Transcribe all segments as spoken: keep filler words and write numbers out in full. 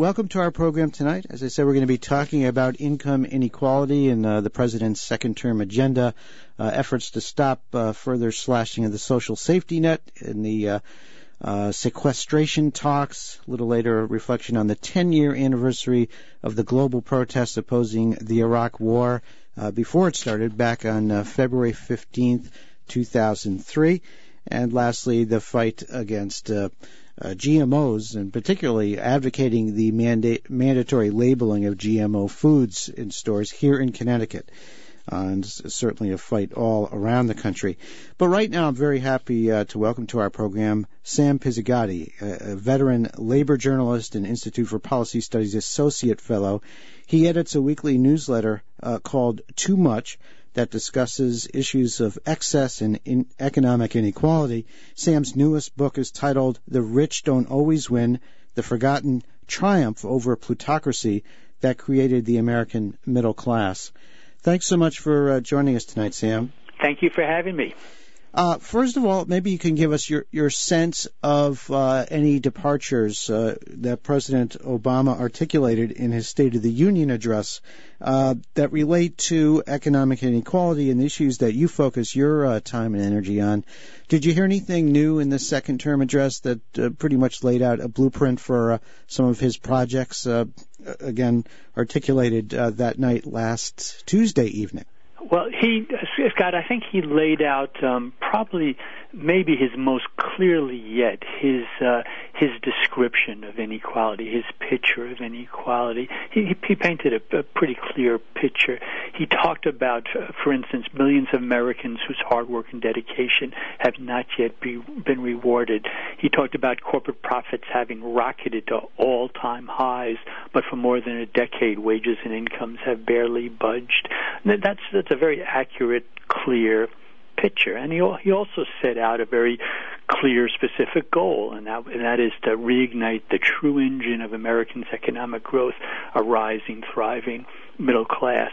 welcome to our program tonight. As I said, we're going to be talking about income inequality and uh, the president's second-term agenda, uh, efforts to stop uh, further slashing of the social safety net, and the uh, uh, sequestration talks. A little later, a reflection on the ten-year anniversary of the global protests opposing the Iraq War uh, before it started back on uh, February fifteenth, two thousand three. And lastly, the fight against uh, uh, G M Os, and particularly advocating the mandate, mandatory labeling of G M O foods in stores here in Connecticut. Uh, and it's certainly a fight all around the country. But right now, I'm very happy uh, to welcome to our program Sam Pizzigati, a, a veteran labor journalist and Institute for Policy Studies Associate Fellow. He edits a weekly newsletter uh, called Too Much, that discusses issues of excess and in economic inequality. Sam's newest book is titled The Rich Don't Always Win, The Forgotten Triumph Over Plutocracy That Created the American Middle Class. Thanks so much for uh, joining us tonight, Sam. Thank you for having me. Uh, first of all, maybe you can give us your, your sense of uh, any departures uh, that President Obama articulated in his State of the Union address uh, that relate to economic inequality and issues that you focus your uh, time and energy on. Did you hear anything new in the second-term address that uh, pretty much laid out a blueprint for uh, some of his projects, uh, again, articulated uh, that night last Tuesday evening? Well, he, Scott, I think he laid out um, probably maybe his most clearly yet his uh, his description of inequality, his picture of inequality. He, he painted a, a pretty clear picture. He talked about, uh, for instance, millions of Americans whose hard work and dedication have not yet be, been rewarded. He talked about corporate profits having rocketed to all-time highs, but for more than a decade, wages and incomes have barely budged. That's that's a very accurate, clear picture. And he he also set out a very clear, specific goal, and that, and that is to reignite the true engine of Americans' economic growth, a rising, thriving middle class.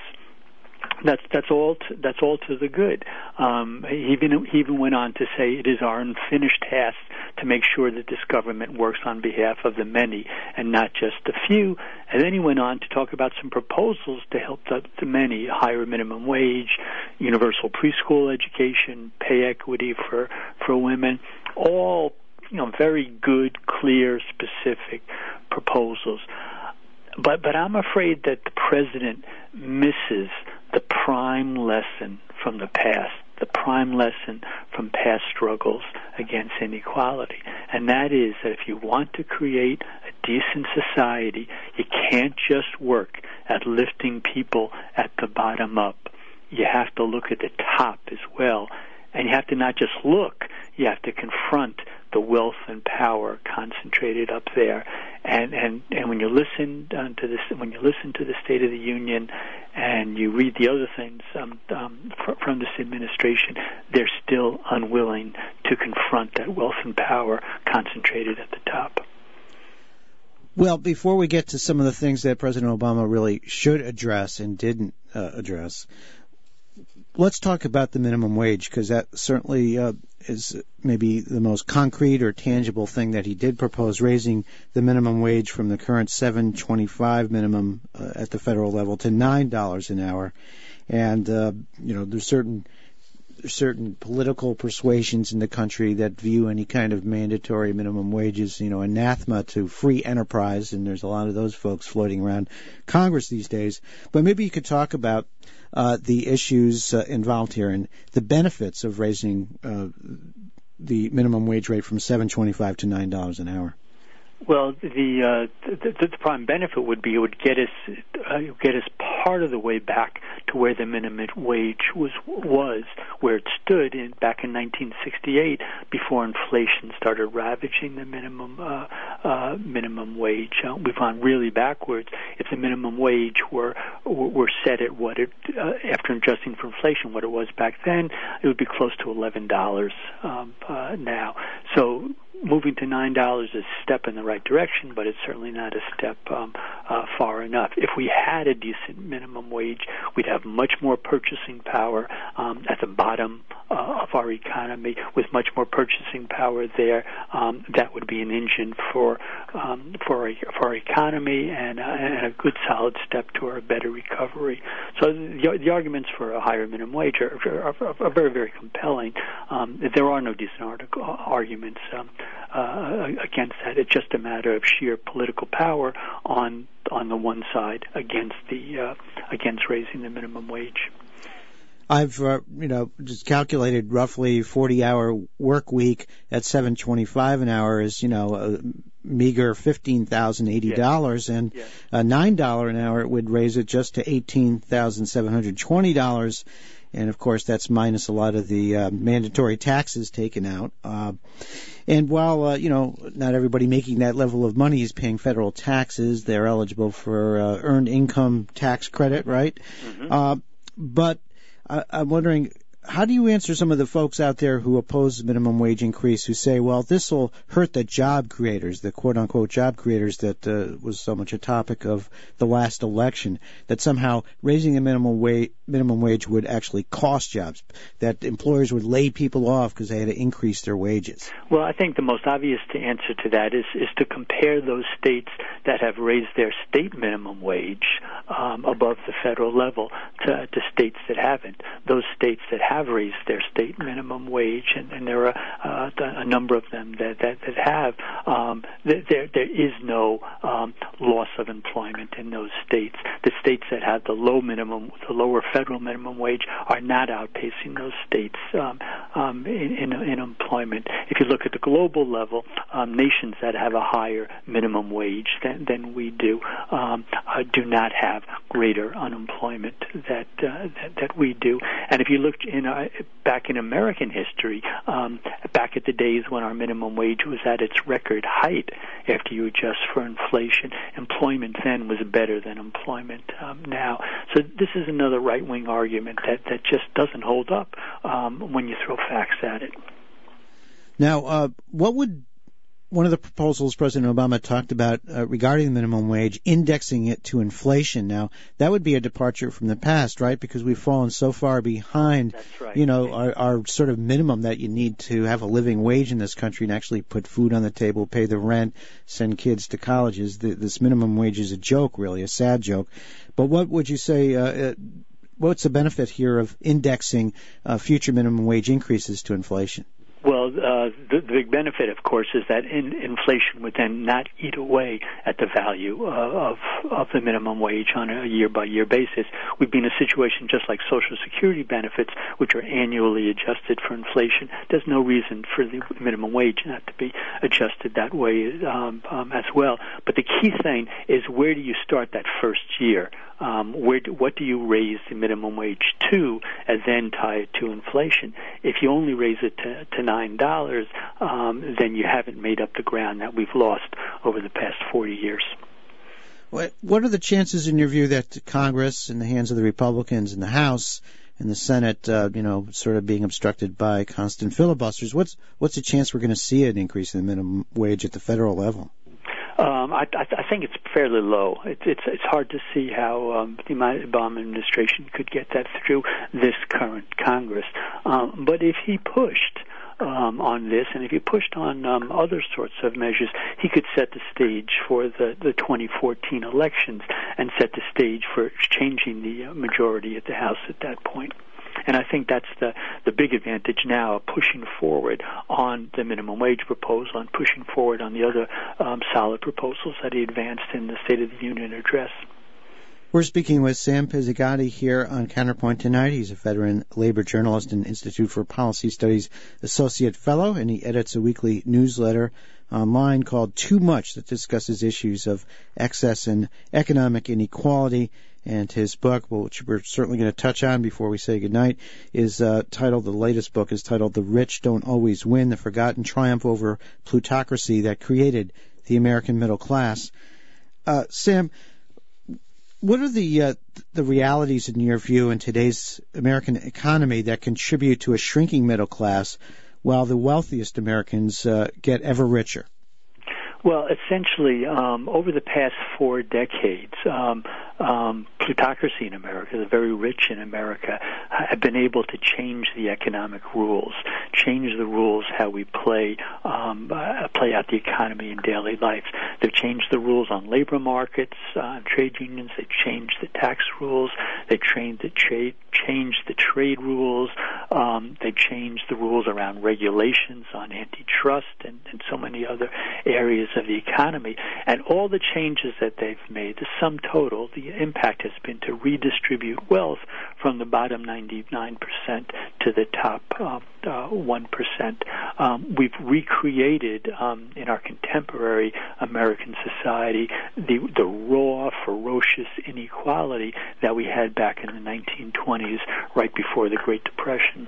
That's that's all. To, that's all to the good. Um, he even he even went on to say it is our unfinished task to make sure that this government works on behalf of the many and not just the few. And then he went on to talk about some proposals to help the, the many: higher minimum wage, universal preschool education, pay equity for for women. All, you know, very good, clear, specific proposals. But but I'm afraid that the president misses the prime lesson from the past, the prime lesson from past struggles against inequality. And that is that if you want to create a decent society, you can't just work at lifting people at the bottom up. You have to look at the top as well. And you have to not just look, you have to confront the wealth and power concentrated up there. And and, and when you listen uh, to this, when you listen to the State of the Union, and you read the other things um, um, fr- from this administration, they're still unwilling to confront that wealth and power concentrated at the top. Well, before we get to some of the things that President Obama really should address and didn't uh, address, let's talk about the minimum wage, because that certainly uh, is maybe the most concrete or tangible thing that he did propose, raising the minimum wage from the current seven dollars and twenty-five cents minimum uh, at the federal level to nine dollars an hour. And, uh, you know, there's certain certain political persuasions in the country that view any kind of mandatory minimum wages, you know, anathema to free enterprise, and there's a lot of those folks floating around Congress these days. But maybe you could talk about uh, the issues uh, involved here and the benefits of raising uh, the minimum wage rate from seven dollars and twenty-five cents to nine dollars an hour. Well, the, uh, the the prime benefit would be it would get us uh, get us part of the way back to where the minimum wage was was where it stood in back in nineteen sixty-eight, before inflation started ravaging the minimum uh, uh, minimum wage. Uh, we've gone really backwards. If the minimum wage were were set at what it uh, after adjusting for inflation, what it was back then, it would be close to eleven dollars um, uh, now. So moving to nine dollars is a step in the right direction, but it's certainly not a step um, uh, far enough. If we had a decent minimum wage, we'd have much more purchasing power um, at the bottom uh, of our economy with much more purchasing power there. Um, that would be an engine for um, for, a, for our economy and, uh, and a good solid step to a better recovery. So the, the arguments for a higher minimum wage are, are, are very, very compelling. Um, there are no decent article, arguments um, uh, against that. It's just a matter of sheer political power on on the one side against the uh, against raising the minimum wage. I've uh, you know just calculated roughly forty hour work week at seven twenty five an hour is you know a meager fifteen thousand eighty dollars, yes. and yes. a nine dollar an hour would raise it just to eighteen thousand seven hundred twenty dollars. And, of course, that's minus a lot of the uh, mandatory taxes taken out. Uh, and while, uh, you know, not everybody making that level of money is paying federal taxes, they're eligible for uh, earned income tax credit, right? Mm-hmm. Uh, but I, I'm wondering, how do you answer some of the folks out there who oppose the minimum wage increase, who say, well, this will hurt the job creators, the quote-unquote job creators that uh, was so much a topic of the last election, that somehow raising the minimum wage, minimum wage would actually cost jobs, that employers would lay people off because they had to increase their wages? Well, I think the most obvious answer to that is, is to compare those states that have raised their state minimum wage um, above the federal level to, to states that haven't. Those states that have raised their state minimum wage, and, and there are uh, a number of them that that, that have. Um, there there is no um, loss of employment in those states. The states that have the low minimum, the lower federal minimum wage, are not outpacing those states um, um, in, in, in employment. If you look at the global level, um, nations that have a higher minimum wage than, than we do um, uh, do not have greater unemployment that, uh, that that we do. And if you look in uh, back in American history, um, back at the days when our minimum wage was at its record height, after you adjust for inflation, employment then was better than employment um, now. So this is another right-wing argument that, that just doesn't hold up um, when you throw facts at it. Now, uh, what would one of the proposals President Obama talked about uh, regarding the minimum wage, indexing it to inflation? Now, that would be a departure from the past, right? Because we've fallen so far behind, That's right. you know, our, our sort of minimum that you need to have a living wage in this country and actually put food on the table, pay the rent, send kids to colleges. The, this minimum wage is a joke, really, a sad joke. But what would you say, uh, what's the benefit here of indexing uh, future minimum wage increases to inflation? Well, uh, the, the big benefit, of course, is that in, inflation would then not eat away at the value uh, of of the minimum wage on a year-by-year basis. We'd be in a situation just like Social Security benefits, which are annually adjusted for inflation. There's no reason for the minimum wage not to be adjusted that way um, um, as well. But the key thing is, where do you start that first year? Um, where do, what do you raise the minimum wage to, and then tie it to inflation? If you only raise it to, to nine dollars, um, then you haven't made up the ground that we've lost over the past forty years. What What are the chances, in your view, that Congress, in the hands of the Republicans in the House and the Senate, uh, you know, sort of being obstructed by constant filibusters, what's what's the chance we're going to see an increase in the minimum wage at the federal level? Um, I, I think it's fairly low. It's it's, it's hard to see how um, the Obama administration could get that through this current Congress. Um, but if he pushed um, on this, and if he pushed on um, other sorts of measures, he could set the stage for the, the twenty fourteen elections and set the stage for changing the majority at the House at that point. And I think that's the, the big advantage now, of pushing forward on the minimum wage proposal and pushing forward on the other um, solid proposals that he advanced in the State of the Union address. We're speaking with Sam Pizzicotti here on Counterpoint tonight. He's a veteran labor journalist and Institute for Policy Studies Associate Fellow, and he edits a weekly newsletter online called Too Much that discusses issues of excess and economic inequality. And his book, which we're certainly going to touch on before we say goodnight, is uh, titled, the latest book is titled The Rich Don't Always Win, The Forgotten Triumph Over Plutocracy That Created the American Middle Class. Uh, Sam, what are the uh, the realities, in your view, in today's American economy that contribute to a shrinking middle class while the wealthiest Americans uh, get ever richer? Well, essentially, um, over the past four decades, um, um, plutocracy in America, the very rich in America, have been able to change the economic rules, change the rules how we play um, uh, play out the economy in daily life. They've changed the rules on labor markets, uh, trade unions. They've changed the tax rules. They've changed the trade changed the trade rules. Um, they've changed the rules around regulations on antitrust and, and so many other areas of the economy. And all the changes that they've made, the sum total, the impact has been to redistribute wealth from the bottom ninety-nine percent to the top uh, uh, one percent. Um, we've recreated um, in our contemporary American society the, the raw, ferocious inequality that we had back in the nineteen twenties, right before the Great Depression.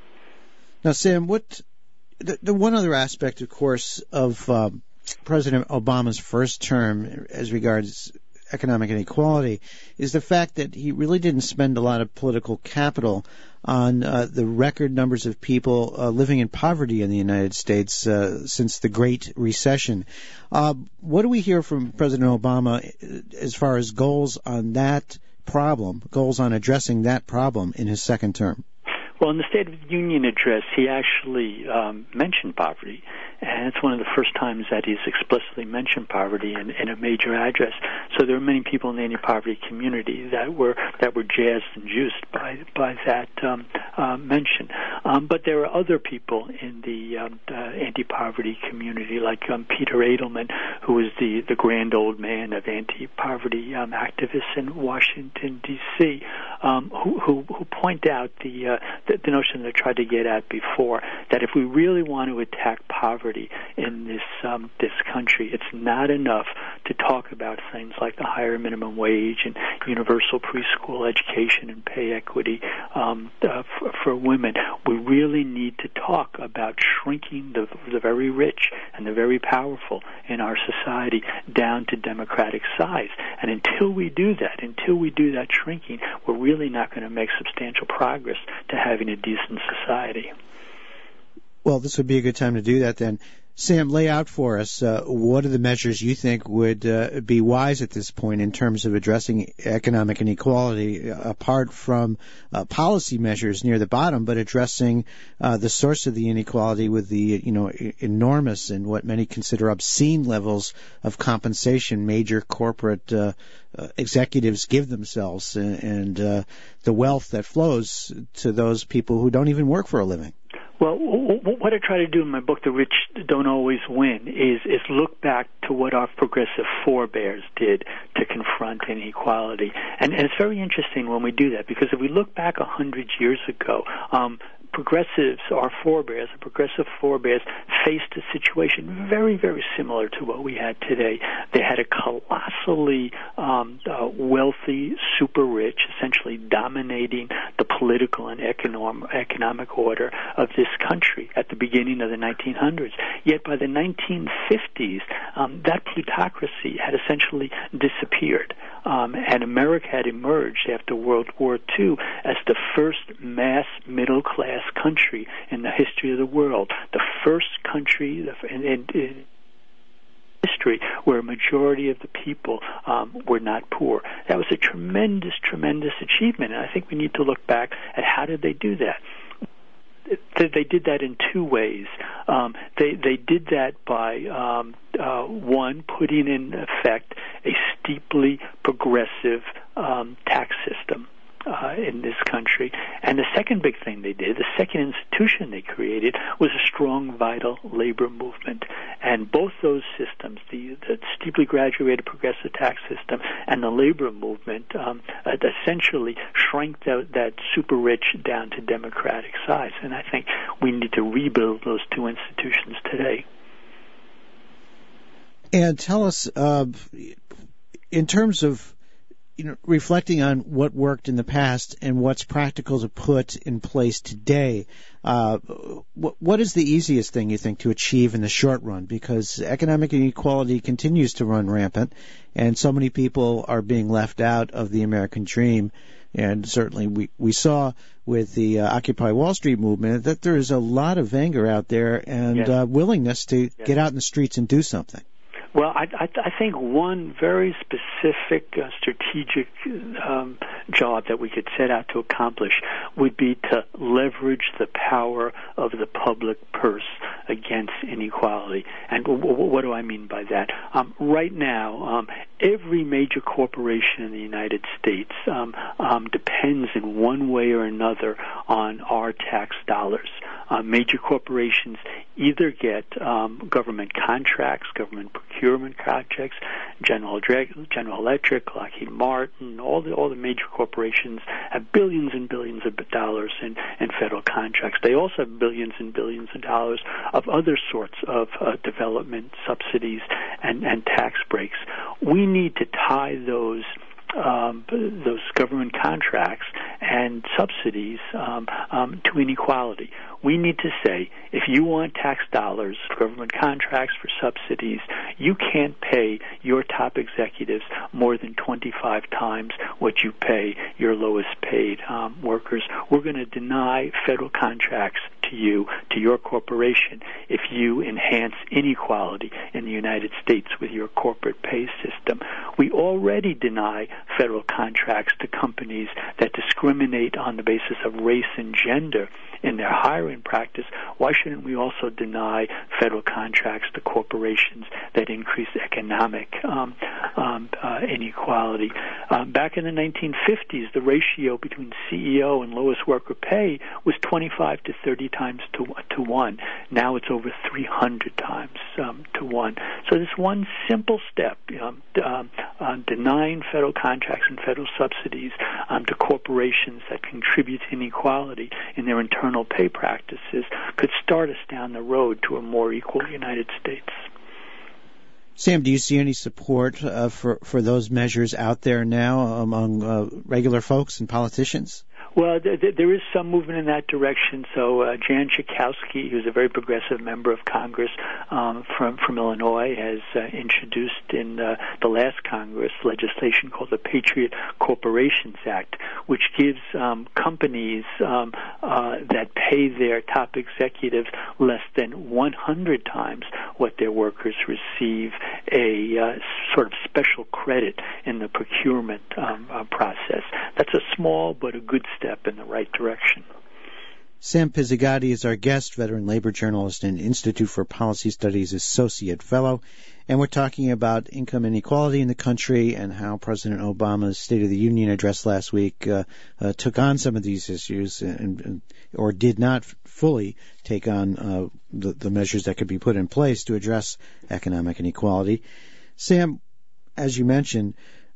Now, Sam, what the, the one other aspect, of course, of um, President Obama's first term as regards economic inequality is the fact that he really didn't spend a lot of political capital on uh, the record numbers of people uh, living in poverty in the United States uh, since the Great Recession. Uh, what do we hear from President Obama as far as goals on that problem, goals on addressing that problem in his second term? Well, in the State of the Union address, he actually um, mentioned poverty, and it's one of the first times that he's explicitly mentioned poverty in, in a major address. So there are many people in the anti-poverty community that were that were jazzed and juiced by by that um, uh, mention. Um, but there are other people in the um, uh, anti-poverty community, like um, Peter Edelman, who is the, the grand old man of anti-poverty um, activists in Washington, D C, um, who, who who point out the uh, The, the notion that I tried to get at before, that if we really want to attack poverty in this um, this country, it's not enough to talk about things like the higher minimum wage and universal preschool education and pay equity um, uh, for, for women. We really need to talk about shrinking the, the very rich and the very powerful in our society down to democratic size. And until we do that, until we do that shrinking, we're really not going to make substantial progress to having a decent society. Well, this would be a good time to do that then. Sam, lay out for us uh, what are the measures you think would uh, be wise at this point in terms of addressing economic inequality, uh, apart from uh, policy measures near the bottom, but addressing uh, the source of the inequality with the you know enormous and what many consider obscene levels of compensation major corporate uh, uh, executives give themselves, and, and uh, the wealth that flows to those people who don't even work for a living. Well, what I try to do in my book, The Rich Don't Always Win, is, is look back to what our progressive forebears did to confront inequality. And, and it's very interesting when we do that, because if we look back a hundred years ago, um, progressives, our forebears, the progressive forebears, faced a situation very, very similar to what we had today. They had a colossally um, uh, wealthy, super rich, essentially dominating the political and economic, economic order of this country at the beginning of the nineteen hundreds. Yet by the nineteen fifties, um, that plutocracy had essentially disappeared. Um, and America had emerged after World War Two as the first mass middle-class country in the history of the world, the first country in, in, in history where a majority of the people um, were not poor. That was a tremendous, tremendous achievement, and I think we need to look back at how did they do that. They did that in two ways. Um, they they did that by um, uh, one, putting in effect a steeply progressive um, tax system uh, in this country. And the second big thing they did, the second institution they created, was a strong, vital labor movement. And both those systems, the, the steeply graduated progressive tax system and the labor movement, um, essentially shrank that, that super rich down to democratic size. And I think we need to rebuild those two institutions today. And tell us, uh, in terms of you know, reflecting on what worked in the past and what's practical to put in place today, uh, what, what is the easiest thing you think to achieve in the short run? Because economic inequality continues to run rampant, and so many people are being left out of the American dream. And certainly we, we saw with the uh, Occupy Wall Street movement that there is a lot of anger out there and yes. uh, willingness to yes. get out in the streets and do something. Well, I, I, I think one very specific uh, strategic um, job that we could set out to accomplish would be to leverage the power of the public purse against inequality. And w- w- what do I mean by that? Um, right now, um, every major corporation in the United States um, um, depends in one way or another on our tax dollars. Uh, major corporations either get um, government contracts, government procurement projects, General, General Electric, Lockheed Martin, all the all the major corporations have billions and billions of dollars in, in federal contracts. They also have billions and billions of dollars of other sorts of uh, development subsidies and, and tax breaks. We need to tie those Um, those government contracts and subsidies um, um, to inequality. We need to say, if you want tax dollars for government contracts, for subsidies, you can't pay your top executives more than twenty-five times what you pay your lowest paid um, workers. We're going to deny federal contracts to you, to your corporation, if you enhance inequality in the United States with your corporate pay system. We already deny federal contracts to companies that discriminate on the basis of race and gender in their hiring practice. Why shouldn't we also deny federal contracts to corporations that increase economic um, um, uh, inequality? Um, back in the nineteen fifties, the ratio between C E O and lowest worker pay was twenty-five to thirty times to to one. Now it's over three hundred times um, to one. So this one simple step, um, um, uh, denying federal contracts and federal subsidies um, to corporations that contribute to inequality in their internal pay practices, could start us down the road to a more equal United States. Sam, do you see any support uh, for, for those measures out there now among uh, regular folks and politicians? Well, th- th- there is some movement in that direction. So uh, Jan Schakowsky, who's a very progressive member of Congress um, from from Illinois, has uh, introduced in uh, the last Congress legislation called the Patriot Corporations Act, which gives um, companies um, uh, that pay their top executives less than one hundred times what their workers receive a uh, sort of special credit in the procurement um, uh, process. That's a small but a good step in the right direction. Sam Pizzigati is our guest, veteran labor journalist and Institute for Policy Studies Associate Fellow, and we're talking about income inequality in the country and how President Obama's State of the Union address last week uh, uh, took on some of these issues and, and, or did not fully take on uh, the, the measures that could be put in place to address economic inequality. Sam, as you mentioned,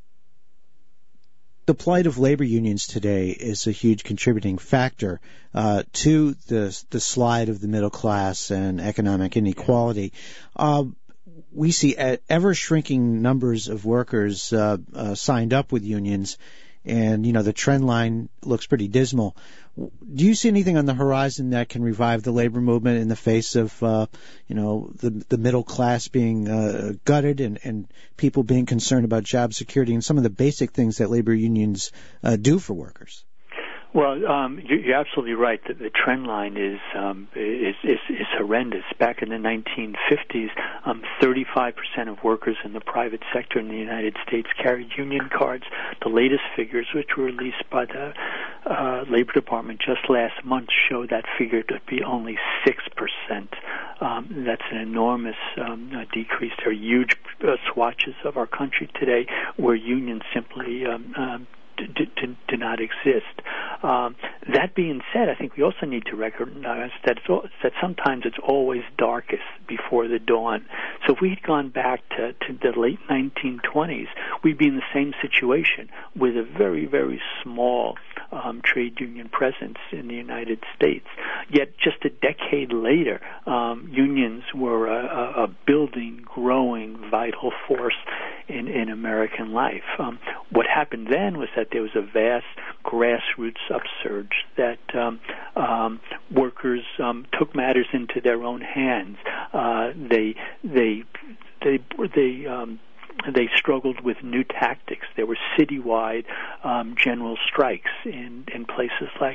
the plight of labor unions today is a huge contributing factor uh, to the the slide of the middle class and economic inequality. Uh, we see ever shrinking numbers of workers uh, uh, signed up with unions, and you know the trend line looks pretty dismal. Do you see anything on the horizon that can revive the labor movement in the face of, uh, you know, the the middle class being uh, gutted and, and people being concerned about job security and some of the basic things that labor unions uh, do for workers? Well, um, you're absolutely right that the trend line is, um, is is is horrendous. Back in the nineteen fifties, um, thirty-five percent of workers in the private sector in the United States carried union cards. The latest figures, which were released by the uh, Labor Department just last month, show that figure to be only six percent. Um, that's an enormous um, uh, decrease. There are huge uh, swatches of our country today where unions simply um, um, Do, do, do not exist. Um, that being said, I think we also need to recognize that, it's all, that sometimes it's always darkest before the dawn. So if we had gone back to, to the late nineteen twenties, we'd be in the same situation with a very, very small um, trade union presence in the United States. Yet just a decade later, um, unions were a, a building, growing, vital force in, in American life. Um, what happened then was that there was a vast grassroots upsurge that um, um, workers um, took matters into their own hands. Uh, they they they they um, they struggled with new tactics. There were citywide um, general strikes in, in places like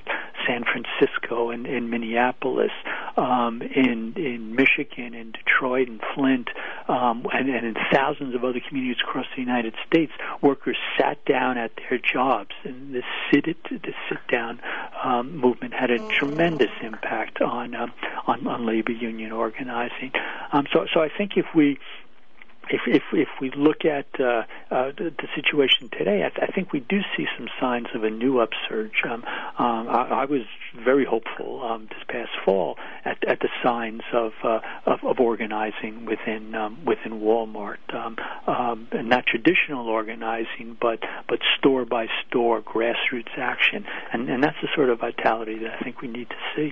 San Francisco and in Minneapolis, um, in in Michigan, in Detroit, and Flint, um, and, and in thousands of other communities across the United States, workers sat down at their jobs, and this sit this sit down um, movement had a tremendous impact on um, on, on labor union organizing. Um, so, so I think if we If, if if we look at uh, uh, the, the situation today, I, th- I think we do see some signs of a new upsurge. Um, um, I, I was very hopeful um, this past fall at, at the signs of, uh, of of organizing within um, within Walmart, um, um, and not traditional organizing, but but store by store grassroots action, and and that's the sort of vitality that I think we need to see.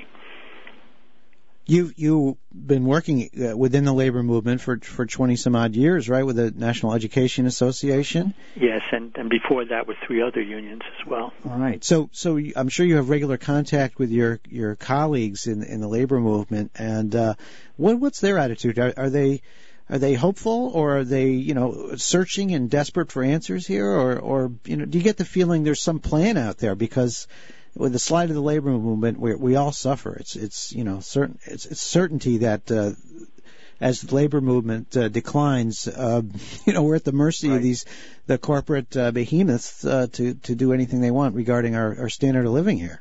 You've you've been working uh, within the labor movement for for twenty some odd years, right? With the National Education Association. Yes, and, and before that with three other unions as well. All right. So so I'm sure you have regular contact with your your colleagues in in the labor movement, and uh, what what's their attitude? Are, are they are they hopeful, or are they you know searching and desperate for answers here, or or you know do you get the feeling there's some plan out there? Because with the slide of the labor movement, we we all suffer. It's it's you know certain it's, it's certainty that uh, as the labor movement uh, declines, uh, you know we're at the mercy right. of these the corporate uh, behemoths uh, to to do anything they want regarding our, our standard of living here.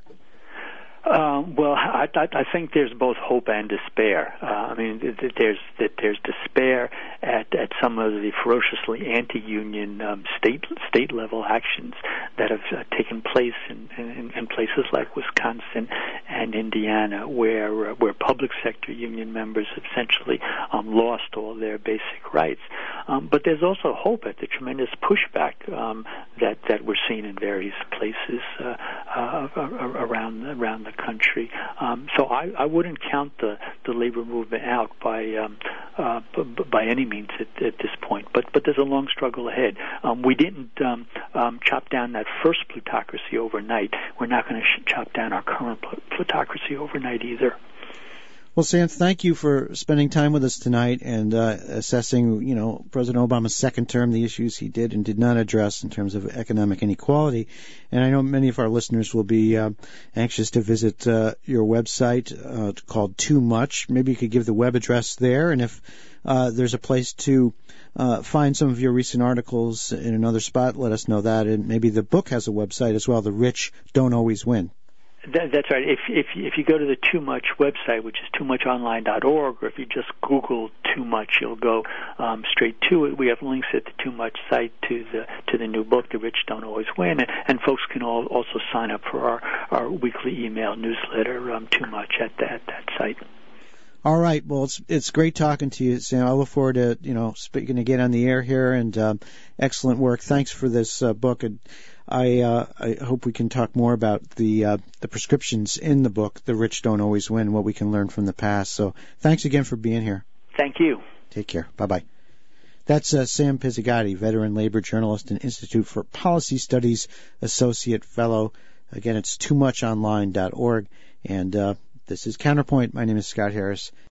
Uh, well, I, I, I think there's both hope and despair. Uh, I mean, there's there's despair at, at some of the ferociously anti-union um, state state level actions that have uh, taken place in, in, in places like Wisconsin and Indiana, where uh, where public sector union members essentially um, lost all their basic rights. Um, but there's also hope at the tremendous pushback um, that that we're seeing in various places uh, uh, around around the country. Um, so I, I wouldn't count the, the labor movement out by um, uh, b- by any means at, at this point. But but there's a long struggle ahead. Um, we didn't um, um, chop down that first plutocracy overnight. We're not going to sh- chop down our current pl- plutocracy overnight either. Well, Sam, thank you for spending time with us tonight and uh, assessing, you know, President Obama's second term, the issues he did and did not address in terms of economic inequality. And I know many of our listeners will be uh, anxious to visit uh, your website uh, called Too Much. Maybe you could give the web address there, and if uh, there's a place to uh, find some of your recent articles in another spot, let us know that. And maybe the book has a website as well, The Rich Don't Always Win. That, that's right. If if if you go to the Too Much website, which is too much online dot org, or if you just Google Too Much, you'll go um, straight to it. We have links at the Too Much site to the to the new book, The Rich Don't Always Win, and, and folks can all also sign up for our, our weekly email newsletter, um, Too Much, at that that site. All right. Well, it's it's great talking to you, Sam. I look forward to you know speaking again on the air here, and um, excellent work. Thanks for this uh, book. And I uh, I hope we can talk more about the uh, the prescriptions in the book, The Rich Don't Always Win, what we can learn from the past. So thanks again for being here. Thank you. Take care. Bye-bye. That's uh, Sam Pizzigatti, veteran labor journalist and Institute for Policy Studies Associate Fellow. Again, it's too much online dot org. And uh, this is Counterpoint. My name is Scott Harris.